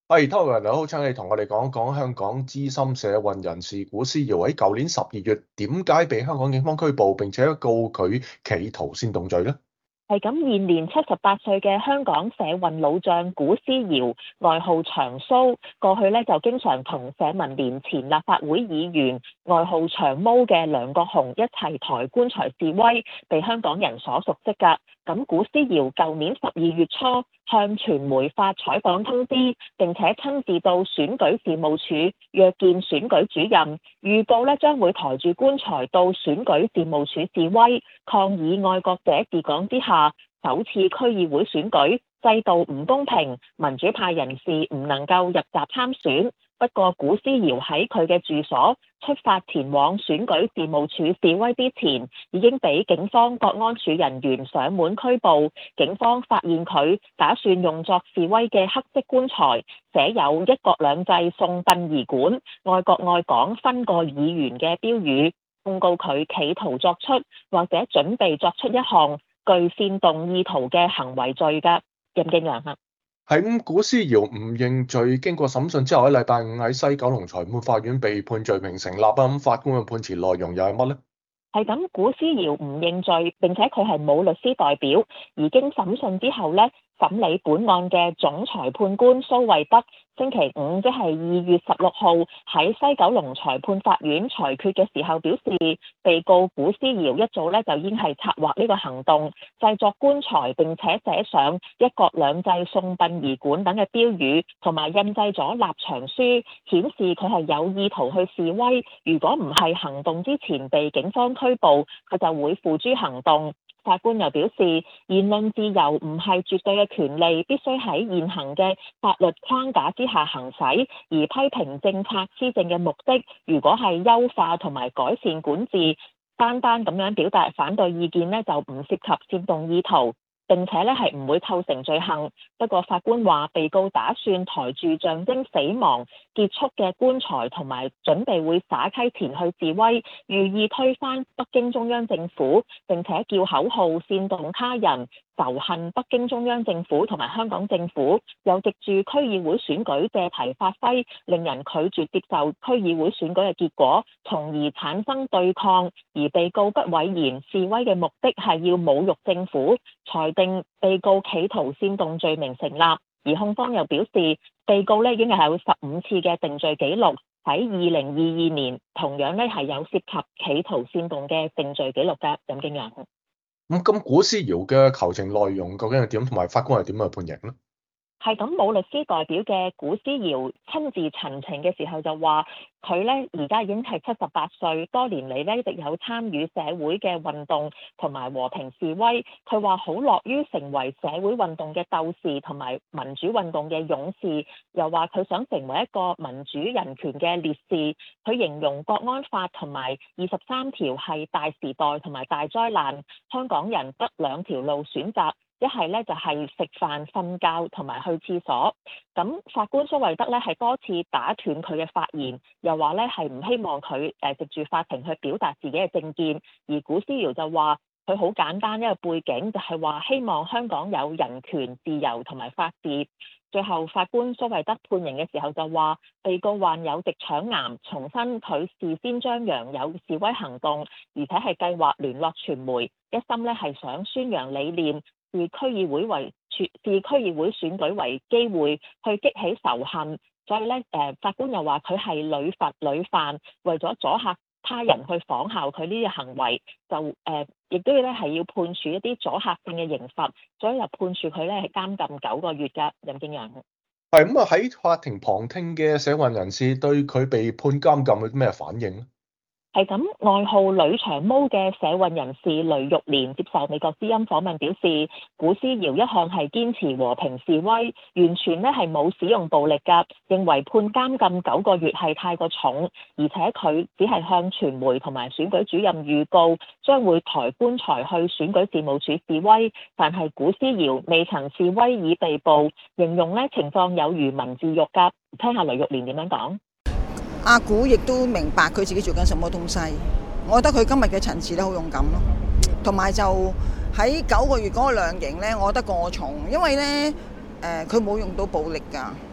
係，Tommy 你好，請你同我哋講講香港資深社運人士古思堯喺舊年12月點解被香港警方拘捕，並且告佢企圖煽動罪呢？ 係咁，現年78歲嘅香港社運老將古思堯，外號長蘇，過去就經常同社民連前立法會議員外號長毛嘅梁國雄一齊抬棺材示威，被香港人所熟悉㗎。咁古思堯舊年12月初向傳媒發採訪通知，並且親自到選舉事務處約見選舉主任，預告將會抬住棺材到選舉事務處示威，抗議愛國者治港之下首次區議會選舉制度唔公平，民主派人士唔能夠入閘參選。不過古思堯喺佢嘅住所出發前往選舉事務處示威之前，已經俾警方國安處人員上門拘捕。警方發現佢打算用作示威嘅黑色棺材寫有一國兩制送殯儀館、愛國愛港分個議員嘅標語，控告佢企圖作出或者準備作出一項具煽動意圖嘅行為罪㗎。任敬揚啊。 係咁，古思堯唔認罪，經過審訊之後喺禮拜五喺西九龍裁判法院被判罪名成立啊！咁法官嘅判詞內容又係乜呢？ 係咁，古思堯唔認罪，並且佢係冇律師代表，而經審訊之後審理本案嘅總裁判官蘇慧德星期五，即係2月16號喺西九龍裁判法院裁決嘅時候表示，被告古思堯一早就已經係策劃呢個行動，製作棺材，並且寫上一國兩制送殯儀館等嘅標語，同埋印製咗立場書，顯示佢係有意圖去示威。如果唔係行動之前被警方拘捕，佢就會付諸行動。法官又表示，言論自由唔係絕對嘅權利，必須喺現行嘅法律框架之下行使。而批評政策施政嘅目的，如果係優化同埋改善管治，單單咁樣表達反對意見就唔涉及煽動意圖，並且係唔會構成罪行。不過法官話，被告打算抬住象徵死亡結束嘅棺材，同埋準備會灑溪前去示威，寓意推翻北京中央政府，並且叫口號煽動他人仇恨北京中央政府同埋香港政府，又藉住區議會選舉借題發揮，令人拒絕接受區議會選舉嘅結果，從而產生對抗。而被告不諱言示威嘅目的係要侮辱政府，裁定被告企圖煽動罪名成立。而控方又表示，被告已經係有15次嘅定罪記錄，喺2022年同樣係有涉及企圖煽動嘅定罪記錄嘅。任敬揚。 咁古思堯嘅求情內容究竟係點，同埋法官係點去判刑呢？ 係咁，冇律師代表嘅古思堯親自陳情嘅時候就話，佢而家已經係78歲，多年嚟一直有參與社會嘅運動同埋和平示威。佢話好樂於成為社會運動嘅鬥士同埋民主運動嘅勇士，又話佢想成為一個民主人權嘅烈士。佢形容國安法同埋23條係大時代同埋大災難，香港人得兩條路選擇。一係就係食飯、瞓覺同埋去廁所。咁法官蘇慧德係多次打斷佢嘅發言，又話係唔希望佢藉住法庭去表達自己嘅政見。而古思堯就話佢好簡單一個背景，就係話希望香港有人權、自由同埋法治。最後法官蘇慧德判刑嘅時候就話，被告患有直腸癌，重申佢事先張揚有示威行動，而且係計劃聯絡傳媒，一心係想宣揚理念。視區議會選舉為機會去激起仇恨，所以法官又話佢係屢罰屢犯，為咗阻嚇他人去仿效佢呢啲行為，就亦都係要判處一啲阻嚇性嘅刑罰，所以就判處佢係監禁9個月㗎。任敬揚。 係咁啊！喺法庭旁聽嘅社運人士對佢被判監禁有啲咩反應呢？ 係咁，外號女長毛嘅社運人士雷玉蓮接受美國之音訪問表示，古思堯一向係堅持和平示威，完全係冇使用暴力㗎，認為判監禁9個月係太過重，而且佢只係向傳媒同埋選舉主任預告將會抬棺材去選舉事務處示威，但係古思堯未曾示威已被捕，形容情況有如文字獄㗎。聽下雷玉蓮點樣講。 阿古亦都明白佢自己做緊什麼東西，我覺得佢今日嘅陳詞好勇敢咯，同埋就喺9個月嗰個量刑呢，我覺得過重，因為呢佢冇用到暴力㗎，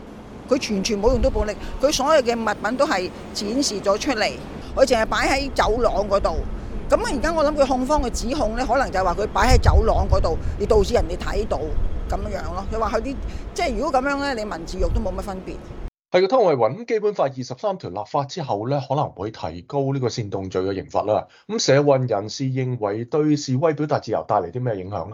佢完全冇用到暴力，佢所有嘅物品都係展示咗出嚟，佢淨係擺喺走廊嗰度。咁而家我諗佢控方嘅指控咧，可能就係話佢擺喺走廊嗰度，而導致人哋睇到咁樣咯。佢話佢啲即係如果咁樣咧，你文字獄都冇乜分別。 係個湯慧雲，基本法23條立法之後咧，可能會提高呢個煽動罪嘅刑罰啦。咁社運人士認為對示威表達自由帶嚟啲咩影響咧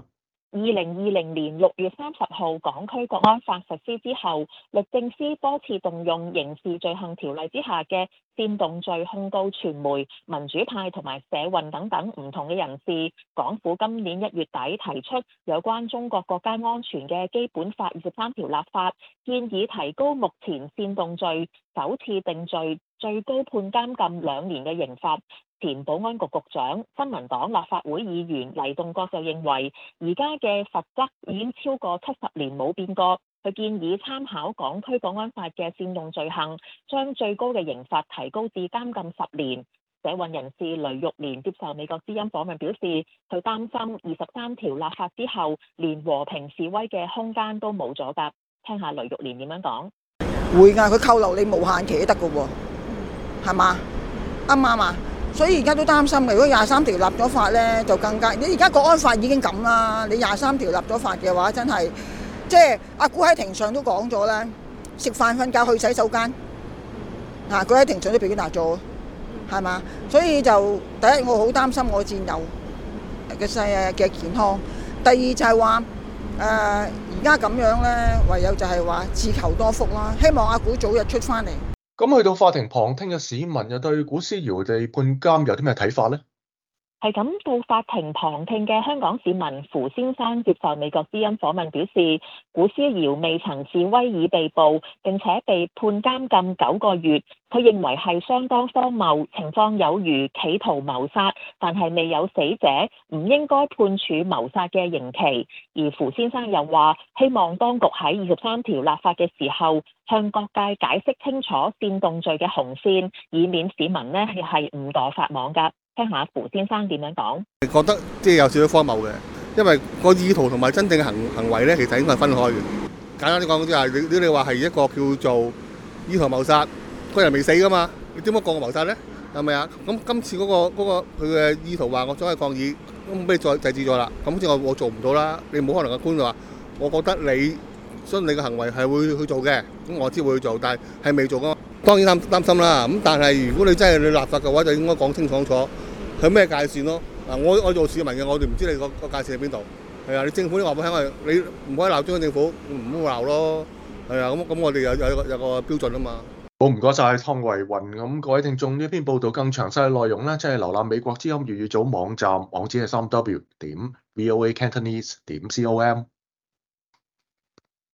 2020年6月30號港區國安法實施之後，律政司多次動用刑事罪行條例之下嘅煽動罪控告傳媒、民主派同埋社運等等唔同嘅人士。港府今年1月底提出有關中國國家安全嘅基本法23條立法，建議提高目前煽動罪首次定罪最高判監禁2年嘅刑罰。前保安局局長、新民黨立法會議員黎棟國就認為，而家嘅罰則已經超過70年冇變過。佢建議參考港區國安法嘅煽動罪行，將最高嘅刑罰提高至監禁10年。社運人士雷玉蓮接受美國之音訪問表示，佢擔心23條立法之後，連和平示威嘅空間都冇咗㗎。聽下雷玉蓮點樣講。 會㗎，佢扣留你無限期都得㗎喎，係嘛？啱唔啱啊？所以而家都擔心嘅，如果23條立咗法咧，就更加。你而家國安法已經咁啦，你23條立咗法嘅話，真係即係阿古喺庭上都講咗啦，食飯瞓覺去洗手間，佢喺庭上都表達咗，係嘛？所以就第一，我好擔心我戰友嘅健康；第二就係話而家咁樣咧，唯有就係話自求多福啦，希望阿古早日出翻嚟。 咁去到法庭旁聽嘅市民又對古思堯被判監有啲咩睇法呢？ 係咁，到法庭旁聽嘅香港市民符先生接受美國之音訪問表示，古思堯未曾示威已被捕，並且被判監禁9個月。佢認為係相當荒謬，情況有如企圖謀殺，但係未有死者，唔應該判處謀殺嘅刑期。而符先生又話，希望當局喺23條立法嘅時候，向各界解釋清楚煽動罪嘅紅線，以免市民呢係誤墮法網㗎。聽下符先生點樣講。 覺得即係有少少荒謬嘅，因為個意圖同埋真正嘅行為咧，其實應該係分開嘅。簡單啲講，即係你話係一個叫做意圖謀殺，個人未死噶嘛，你點解講個謀殺咧？係咪啊？咁今次嗰個佢嘅意圖話我想去抗議，咁俾你再制止咗啦。咁即係我做唔到啦。你冇可能個官就話，我覺得你相信你嘅行為係會去做嘅，咁我知會去做，但係未做噶嘛。當然擔心啦。咁但係如果你真係你立法嘅話，就應該講清楚。佢咩界線咯？嗱，我做市民嘅，我哋唔知你個界線喺邊度。係啊，你政府都話俾我聽，你唔可以鬧中央政府，唔好鬧咯。係啊，咁我哋有個標準啊嘛。 好，唔該晒湯慧雲。咁各位聽眾，呢篇報道更詳細嘅內容咧，即係瀏覽美國之音粵語組網站，網址係3w.voacantonese.com。